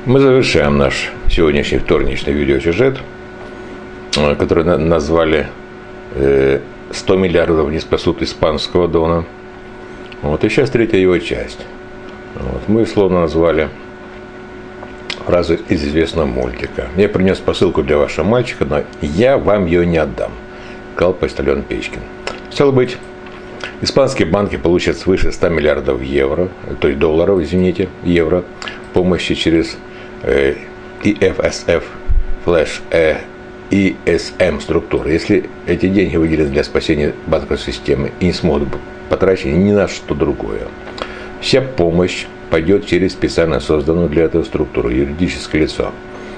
Мы завершаем наш сегодняшний вторничный видеосюжет, который назвали «100 миллиардов не спасут испанского Дона». И сейчас третья его часть. Мы словно назвали фразу из известного мультика. «Я принес посылку для вашего мальчика, но я вам ее не отдам», сказал почтальон Печкин. Стало быть, испанские банки получат свыше 100 миллиардов евро, то есть долларов, евро, помощи через ИФСФ, флэш, ИСМ структуры. Если эти деньги выделены для спасения банковской системы и не смогут быть потрачены ни на что другое, вся помощь пойдет через специально созданную для этого структуру, юридическое лицо,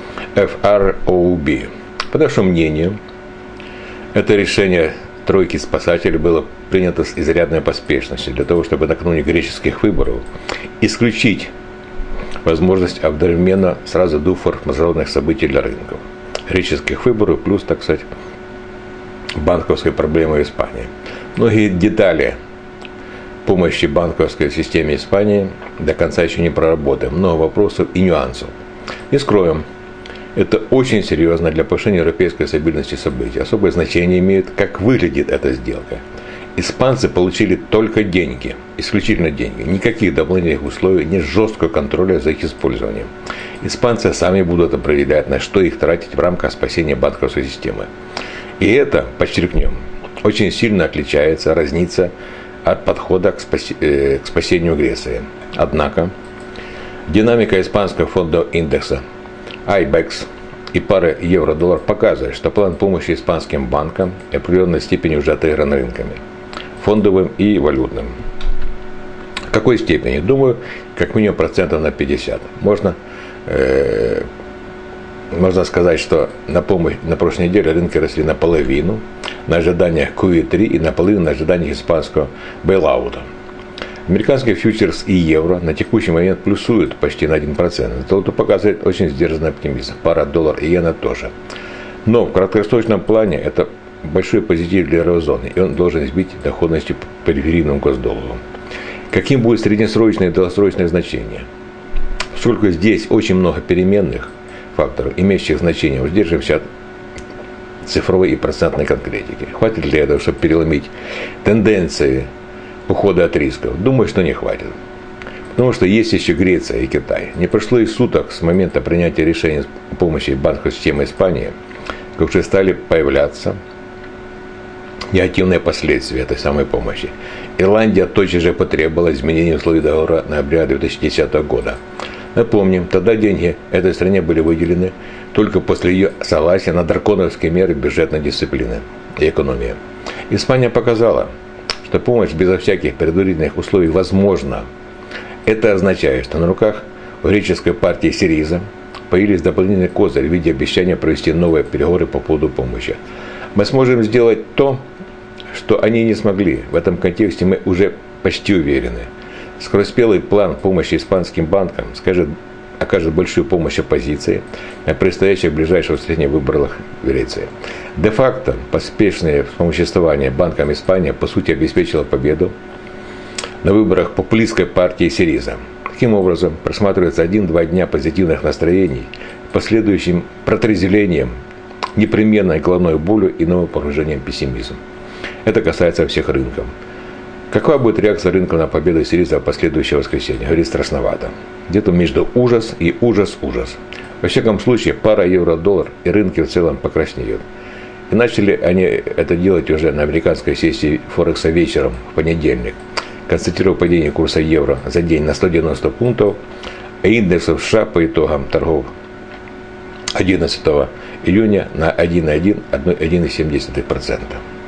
FROB. По нашему мнению, это решение тройки спасателей было принято с изрядной поспешностью для того, чтобы накануне греческих выборов исключить возможность одновременно сразу двух форс-мажорных событий для рынков. Греческих выборов плюс, так сказать, банковской проблемы в Испании. Многие детали помощи банковской системе Испании до конца еще не проработаем. Много вопросов и нюансов. Не скроем, это очень серьезно для повышения европейской стабильности событий. Особое значение имеет, как выглядит эта сделка. Испанцы получили только деньги, исключительно деньги, никаких дополнительных условий, нет жесткого контроля за их использованием. Испанцы сами будут определять, на что их тратить в рамках спасения банковской системы. И это, подчеркнем, очень сильно отличается, разнится от подхода к спасению Греции. Однако, динамика испанского фондового индекса IBEX и пары евро-доллар показывает, что план помощи испанским банкам в определенной степени уже отыгран рынками, фондовым и валютным. В какой степени? Думаю, как минимум процентов на 50. Можно сказать, что на прошлой неделе рынки росли наполовину на ожиданиях QE3 и наполовину на ожиданиях испанского бейлаута. Американский фьючерс и евро на текущий момент плюсуют почти на 1%. Это показывает очень сдержанный оптимизм. Пара доллар и иена тоже. Но в краткосрочном плане это большой позитив для еврозоны, и он должен сбить доходностью по периферийному госдоллару. Каким будет среднесрочное и долгосрочное значение? Поскольку здесь очень много переменных факторов, имеющих значение, воздерживаемся от цифровой и процентной конкретики. Хватит ли этого, чтобы переломить тенденции ухода от рисков? Думаю, что не хватит. Потому что есть еще Греция и Китай. Не прошло и суток с момента принятия решения о помощи банковской системы Испании, как уже стали появляться негативные последствия этой самой помощи. Ирландия тотчас же потребовала изменения условий договора ноября 2010 года. Напомним, тогда деньги этой стране были выделены только после ее согласия на драконовские меры бюджетной дисциплины и экономии. Испания показала, что помощь безо всяких предварительных условий возможна. Это означает, что на руках у греческой партии Сириза появились дополнительные козыри в виде обещания провести новые переговоры по поводу помощи. Мы сможем сделать то, что они не смогли. В этом контексте мы уже почти уверены. Скороспелый план помощи испанским банкам окажет большую помощь оппозиции на предстоящих ближайших средних выборах в Греции. Де-факто поспешное вспомоществование банкам Испании по сути обеспечило победу на выборах популистской партии Сириза. Таким образом, просматривается 1-2 дня позитивных настроений, последующим протрезвлением, непременной головной болью и новым погружением в пессимизм. Это касается всех рынков. Какова будет реакция рынка на победу Сириза в последующее воскресенье? Говорит, страшновато. Где-то между ужас и ужас-ужас. Во всяком случае, пара евро-доллар и рынки в целом покраснеют. И начали они это делать уже на американской сессии Форекса вечером в понедельник, констатировав падение курса евро за день на 190 пунктов, а индекс в США по итогам торгов 11 июня на 1,1-1,7%.